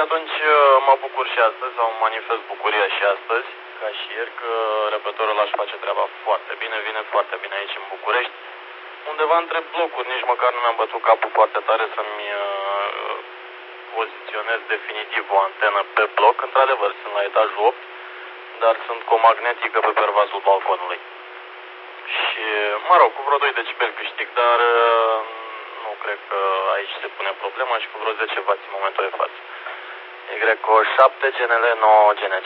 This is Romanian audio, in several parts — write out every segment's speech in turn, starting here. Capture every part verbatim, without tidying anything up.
atunci mă bucur și astăzi, sau manifest bucuria și astăzi, ca și ieri, că repetorul ăla își face treaba foarte bine, vine foarte bine aici în București. Undeva între blocuri, nici măcar nu mi-am bătut capul foarte tare să-mi uh, poziționez definitiv o antenă pe bloc. Într-adevăr, sunt la etajul opt, dar sunt cu o magnetică pe pervasul balconului. Și, mă rog, cu vreo doi decibeli câștig, dar uh, nu cred că aici se pune problema și cu vreo zece wați în momentul de față. Y șapte G N L nouă G N C.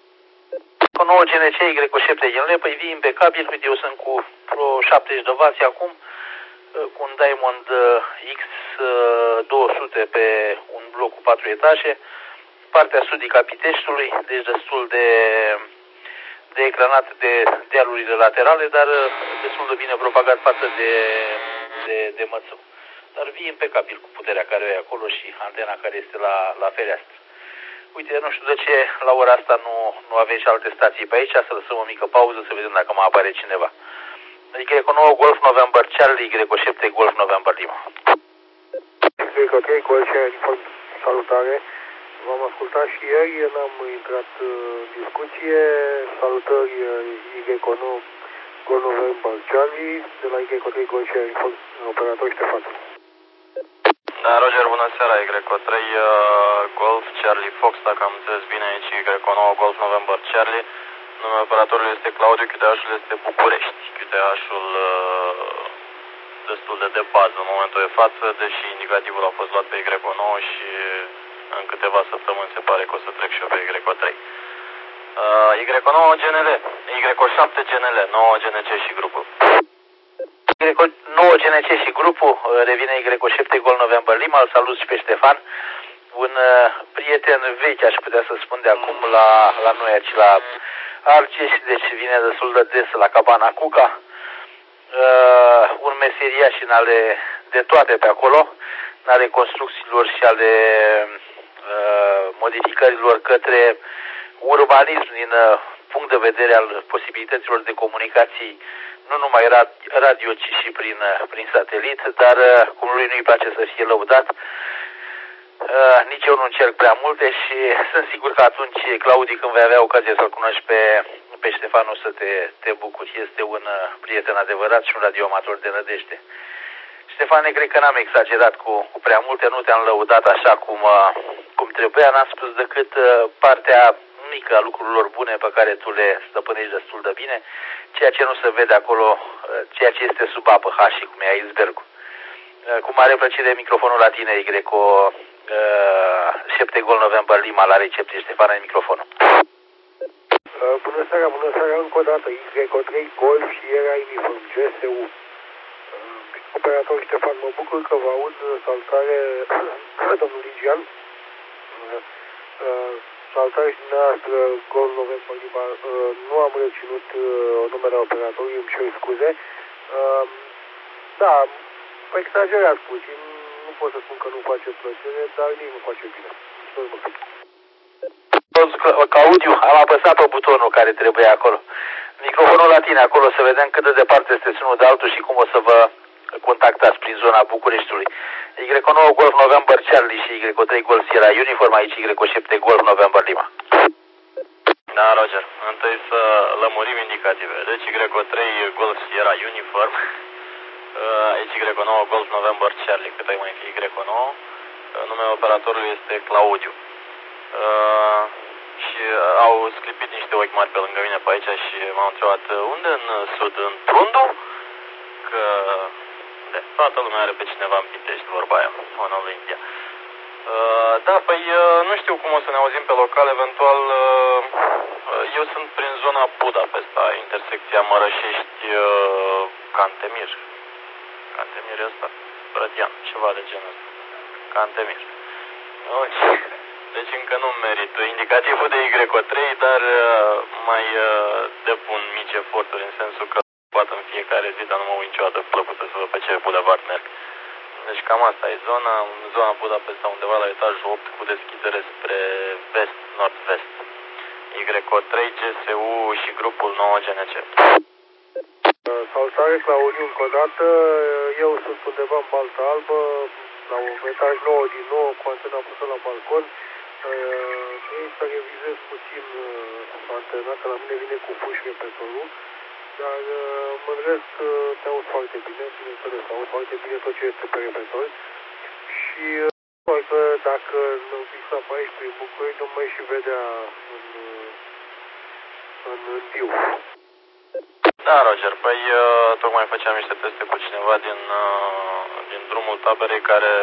Cu nouă G N C, Y șapte G N L, păi vii impecabil, uite, eu sunt cu vreo șaptezeci de wați acum, cu un Diamond X două sute pe un bloc cu patru etaje, partea sudică a Piteștiului, deci destul de, de ecranat de dealurile laterale, dar destul de bine propagat față de, de, de Mățău. Dar vii impecabil cu puterea care o e acolo și antena care este la, la fereastră. Uite, nu știu de ce la ora asta nu, nu avem și alte stații pe aici, să lăsăm o mică pauză să vedem dacă mai apare cineva. Y nouă Golf November Charlie, Y șapte Golf November Lima. Y trei Golf Charlie, salutare. V-am ascultat și ieri, n-am intrat în discuție. Salutări Y nouă Golf November Charlie, de la Y trei Golf Charlie, operator Ștefan. Da, Roger, bună seara, Y trei uh, Golf Charlie Fox, dacă am înțeles bine aici, Y nouă Golf November Charlie. Numele operatorului este Claudiu, Q T H-ul este București. Q T H-ul uh, destul de de bază în momentul de față, deși indicativul a fost luat pe Y nouă și în câteva săptămâni se pare că o să trec și eu pe Y trei. Uh, Y nouă G N L, Y șapte G N L, nouă G N C și grupul. Y nouă G N C și grupul, revine Y șapte Golf November Lima, îl salut și pe Ștefan, un uh, prieten vechi, aș putea să spun, de acum la, la noi aici la Argeș, deci vine destul de des la Cabana Cuca, uh, un meseriaș în ale de toate pe acolo, în ale construcțiilor și ale uh, modificărilor către urbanism din uh, punct de vedere al posibilităților de comunicații, nu numai radio, ci și prin, prin satelit, dar cum lui nu-i place să fie lăudat, nici eu nu încerc prea multe și sunt sigur că atunci, Claudiu, când vei avea ocazia să-l cunoști pe, pe Ștefan, o să te, te bucuri. Este un prieten adevărat și un radioamator de nădejde. Ștefane, cred că n-am exagerat cu, cu prea multe, nu te-am lăudat așa cum, cum trebuia, n-am spus decât partea mică a lucrurilor bune pe care tu le stăpânești destul de bine, ceea ce nu se vede acolo, ceea ce este sub apă, ha, și cum e icebergul. Cu mare plăcere, microfonul la tine, Y șapte Golf November Lima, la recepție, Ștefan, în microfonul. Bună seara, bună seara, încă o dată, Y trei Golf și era uniform, G S U. Operator Ștefan, mă bucur că vă aud, salutare domnul Ligian. Salutare și dumneavoastră, Golf November Lima, nu am reținut numele operatorului, îmi cer scuze. Da, exagerat puțin, nu pot să spun că nu face plăcere, dar nici nu face bine. Claudiu, am apăsat pe butonul care trebuie acolo. Microfonul la tine acolo, să vedem cât de departe sunteți unul de altul și cum o să vă contactați prin zona Bucureștiului. Y nouă Golf November Charlie și Y trei Golf Sierra Uniform, aici Y șapte Golf November Lima. Da, Roger. Întâi să lămurim indicative. Deci Y trei Golf Sierra Uniform, aici Y nouă Golf November Charlie, cât ai mai fi Y nouă. Numele operatorului este Claudiu. Uh, și au sclipit niște ochi mari pe lângă mine pe aici și m-au întrebat unde în sud, în Trundu? Că de, toată lumea are pe cineva în Pitești, vorba aia, One of India. Uh, da, păi uh, nu știu cum o să ne auzim pe local, eventual uh, eu sunt prin zona Budapesta, intersecția Mărășești uh, Cantemir. Cantemir e ăsta? Brătian, ceva de genul ăsta. Cantemir. Deci încă nu merit indicativul de Y trei, dar uh, mai uh, depun mici eforturi în sensul că poate în fiecare zi, dar nu mă uit niciodată plăcută să văd pe ce bulevard merg. Deci cam asta e zona, în zona Budapesta, undeva la etajul opt, cu deschidere spre vest, nord-vest. Y trei, G S U și grupul nouă G N C. Salutare, Claudiu, încă o dată. Eu sunt undeva în Balta Albă, la un etaj nouă din nou, cu antena pusă la balcon. Trebuie să revizez puțin uh, antena, că la mine vine cu push repetitorul, dar uh, în rest uh, te aud foarte bine, bineînțeles, aud foarte bine tot ce este pe repetitor și uh, că dacă nu fixa pe aici prin București, nu mai și vedea în, în, în viu. Da, Roger, păi uh, tocmai făceam niște teste cu cineva din, uh, din drumul taberei care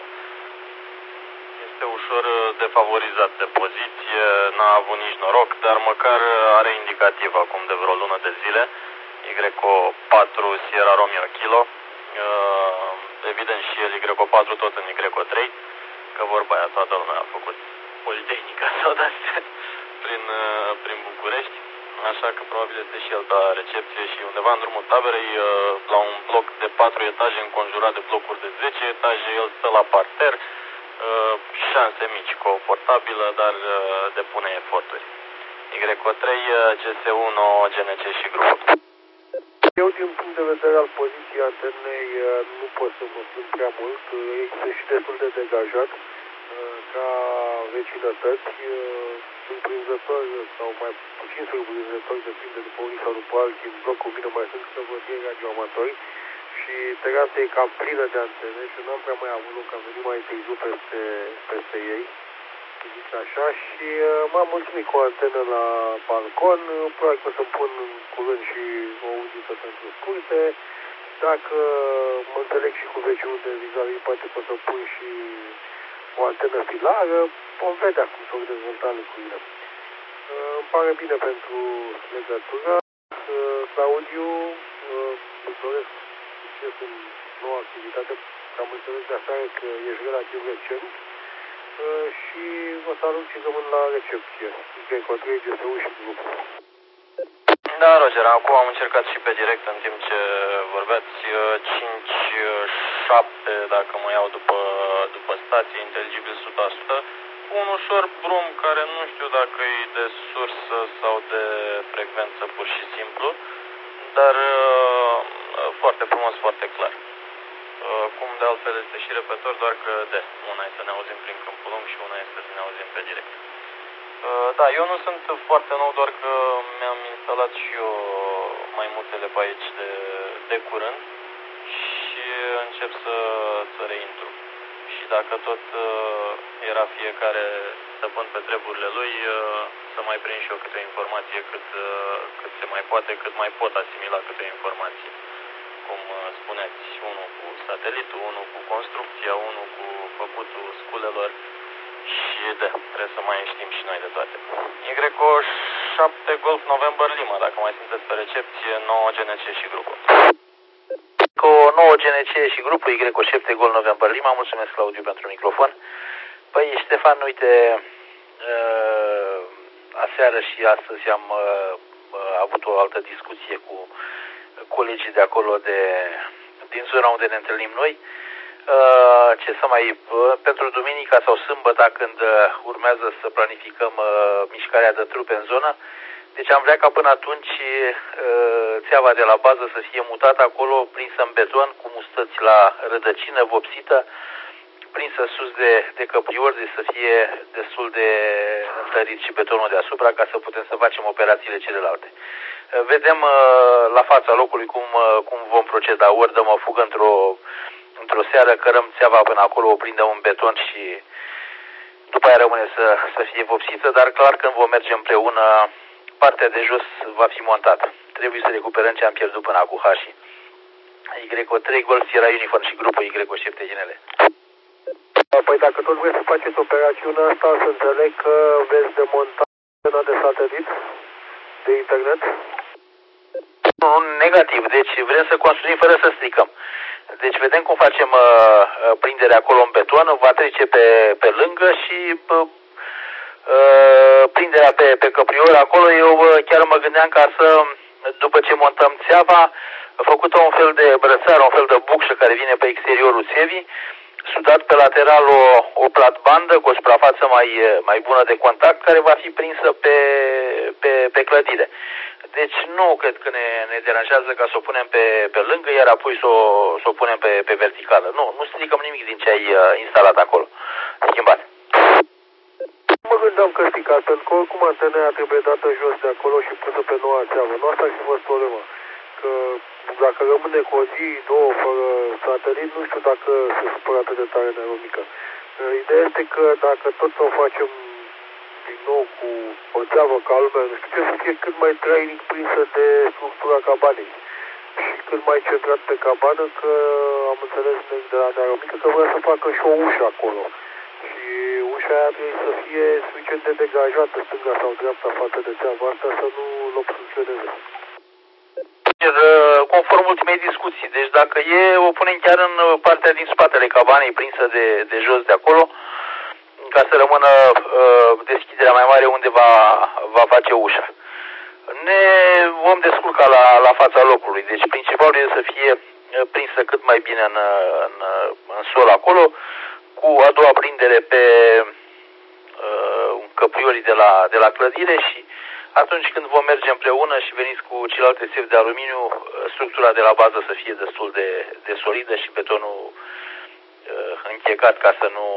este ușor defavorizat de poziție, n-a avut nici noroc, dar măcar are indicativ acum de vreo lună de zile, Y patru Sierra Romeo Kilo, uh, evident și el Y patru tot în Y trei, că vorba aia toată lumea a făcut Politehnica sau de-astea prin, uh, prin București. Așa că probabil este și el la recepție și undeva în drumul taberei, la un bloc de patru etaje înconjurat de blocuri de zece etaje, el stă la parter, șanse mici cu o portabilă, dar depune eforturi. Y trei, G S unu, G N C și grup. Eu, din punct de vedere al poziției antenei, nu pot să mă spun prea mult, este și destul de degajat ca vecinătăți. Surprinzător sau mai puțin surprinzător, depinde după unii sau după alții, în blocul mine mai sunt câteva radioamatori și terasa e cam plină de antene și n-am prea mai avut loc, am venit mai târziu peste, peste ei, să zic așa, și m-am mulțumit cu o antenă la balcon, probabil că o să-mi pun în curând și o uzită pentru scurte, dacă mă înțeleg și cu vecinul de vis-a-vis, poate că o să pun și o antenă filară, vom vedea cum s-au dezvoltat lucrurile. Îmi pare bine pentru legătură. Claudiu, îți doresc succes în noua activitate, că am înțeles de aseară că ești relativ recent și vă salut și rămân la recepție. Y trei, G S U și grupul. Da, Roger, acum am încercat și pe direct în timp ce vorbeați, cinci șapte, dacă mă iau după, după stație, inteligibil o sută la sută, un ușor brum care nu știu dacă e de sursă sau de frecvență pur și simplu, dar uh, foarte frumos, foarte clar. Uh, cum de altfel este și repetor, doar că de, una este să ne auzim prin câmpul lung și una este să ne auzim pe direct. Uh, da, eu nu sunt foarte nou, doar că mi-am instalat și eu maimuțele pe aici de, de curând și încep să, să reintru. Și dacă tot uh, era fiecare stăpân pe treburile lui, uh, să mai prind și eu câte o informație cât, uh, cât se mai poate, cât mai pot asimila câte o informație. Cum uh, spuneați, unul cu satelitul, unul cu construcția, unul cu făcutul sculelor și de, trebuie să mai știm și noi de toate. Y șapte Golf November Lima, dacă mai sunteți pe recepție, nouă G N C și grupul. Cu nouă G N C și grupul Y șapte Golf November Lima, mulțumesc Claudiu pentru microfon. Păi Ștefan, uite, uh, aseară și astăzi am uh, avut o altă discuție cu colegii de acolo, de, din zona unde ne întâlnim noi. Uh, ce să mai, uh, pentru duminica sau sâmbătă, când uh, urmează să planificăm uh, mișcarea de trupe în zonă, deci am vrea ca până atunci uh, țeava de la bază să fie mutată acolo, prinsă în beton, cu mustăți la rădăcină, vopsită, prinsă sus de, de căpriori, de să fie destul de întărit și betonul deasupra, ca să putem să facem operațiile celelalte. Uh, vedem uh, la fața locului cum, uh, cum vom proceda, ori dăm o fugă într-o într-o seară, cărăm țeava până acolo, o prindem în beton și după aia rămâne să, să fie vopsită, dar clar când vom merge împreună, partea de jos va fi montată. Trebuie să recuperăm ce am pierdut până acum Hași. Y trei Golf Sierra Uniform și grupul Y șapte G N L. Păi dacă tot vreți să faceți operațiunea asta, să înțeleg că veți demonta antena de satelit de internet? Nu, negativ, deci vrem să construim fără să stricăm. Deci vedem cum facem uh, prinderea acolo în beton, va trece pe, pe lângă și uh, prinderea pe, pe căprior acolo. Eu uh, chiar mă gândeam ca să, după ce montăm țeava, făcută un fel de brățară, un fel de bucșă care vine pe exteriorul țevii, sudat pe lateral o, o platbandă cu o suprafață mai, mai bună de contact, care va fi prinsă pe, pe, pe clădire. Deci nu cred că ne, ne deranjează ca să o punem pe, pe lângă, iar apoi să o, să o punem pe, pe verticală. Nu, nu stricăm nimic din ce ai uh, instalat acolo. Schimbat. când am câștigat, pentru că oricum antena trebuie dată jos de acolo și pusă pe noua țeavă. Nu asta ar fi fost problema. Că dacă rămâne cu o zi, două, fără satelit, nu știu dacă se supără atât de tare în aeromică. Ideea este că dacă tot o facem din nou cu o țeavă ca lumea, nu știu ce, să fie cât mai trainic prinsă de structura cabanei. Și cât mai centrat pe cabană, că am înțeles de la aeromică că vrea să facă și o ușă acolo. Și ușa aia trebuie să fie suficient de degajată, stânga sau dreapta față de țeava asta, să nu îl obstrucționeze. Conform ultimei discuții, deci dacă e, o punem chiar în partea din spatele cabanei prinsă de, de jos de acolo, ca să rămână uh, deschiderea mai mare unde va, va face ușa. Ne vom descurca la, la fața locului, deci principalul este să fie prinsă cât mai bine în, în, în sol acolo, cu a doua prindere pe uh, căpriorii de la, de la clădire și atunci când vom merge împreună și veniți cu celelalte țevi de aluminiu, structura de la bază să fie destul de, de solidă și betonul uh, închegat ca să nu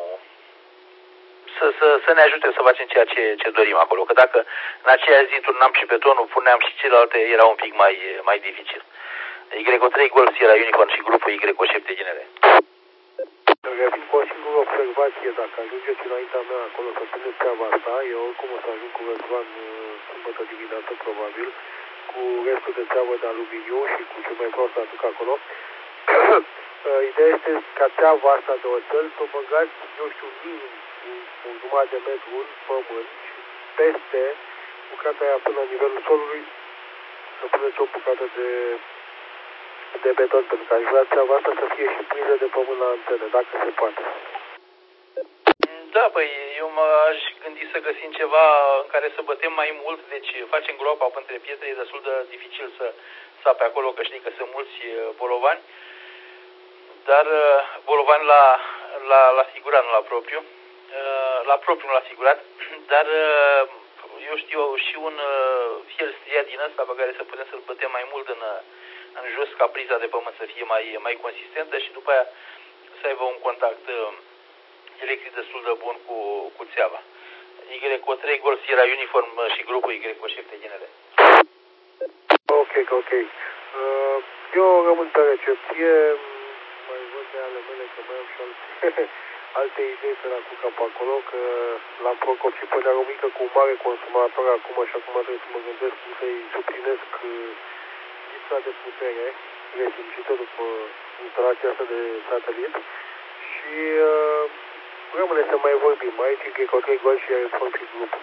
să, să, să ne ajute să facem ceea ce, ce dorim acolo. Că dacă în aceea zi turnam și betonul, puneam și celelalte, era un pic mai, mai dificil. Y trei Golf Sierra Uniform și grupul Y șapte Ginere. Revin cu o singură observație, dacă ajungeți înaintea mea acolo să puneți treaba asta, eu oricum o să ajung cu Răzvan sâmbătă dimineață probabil, cu restul de țeavă de aluminiu și cu ce mai vreau să aduc acolo. Ideea este ca țeava asta de oțel să o băgați, eu știu, minim cu un jumătate de metru în pământ și peste bucata aia până la nivelul solului să puneți o bucată de de beton, pentru că aș vrea țeava asta să fie și priză de pământ la antenă, dacă se poate. Da, păi eu m-aș gândi să găsim ceva în care să bătem mai mult, deci facem groapa între pietre, e destul de dificil să sape acolo, că știi că sunt mulți bolovani, dar bolovani la, la, la figurat, nu la propriu, la propriu, nu la figurat, dar eu știu și un fier striat din ăsta pe care să putem să-l bătem mai mult în în jos ca priza de pământ să fie mai, mai consistentă și după aia să aibă un contact uh, electric destul de bun cu, cu țeava. Y trei Golf Sierra Uniform și grupul Y șapte Ginere. Ok, ok. Uh, eu rămân pe recepție, mai văd de ale mele că mai am și alte, alte idei pe la Cuca pe acolo, că la Procop și pe Aeromică cu un mare consumator acum și acum trebuie să mă gândesc cum să-i suplinesc lipsa de putere resimțită după instalația asta de satelit și uh, rămâne să mai vorbim aici în Y trei Golf și Uniform și grup.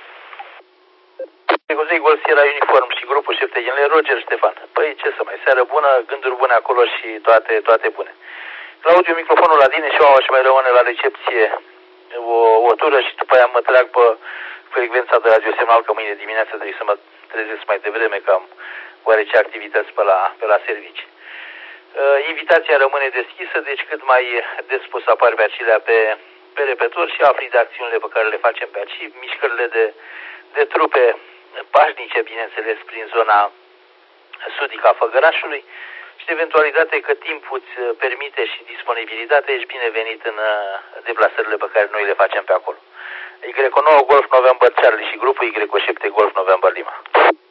Y trei Golf Sierra Uniform și grupul șapte Ginere, Roger Ștefan. Păi ce să mai, seară bună, gânduri bune acolo și toate, toate bune. Claudiu, microfonul la tine și eu și mai rămâne la recepție o, o tură și după aia mă trag pe frecvența de radiosemnal, că mâine dimineață trebuie să mă trezesc mai devreme, că am oarece activități pe la, pe la servici. Uh, invitația rămâne deschisă, deci cât mai des poți să apari pe acelea pe, pe repetor și afli de acțiunile pe care le facem pe aici, mișcările de, de trupe pașnice, bineînțeles, prin zona sudică a Făgărașului și de eventualitate că timpul îți permite și disponibilitate, ești binevenit în deplasările pe care noi le facem pe acolo. Y nouă Golf November Charlie și grupul Y șapte Golf November Lima.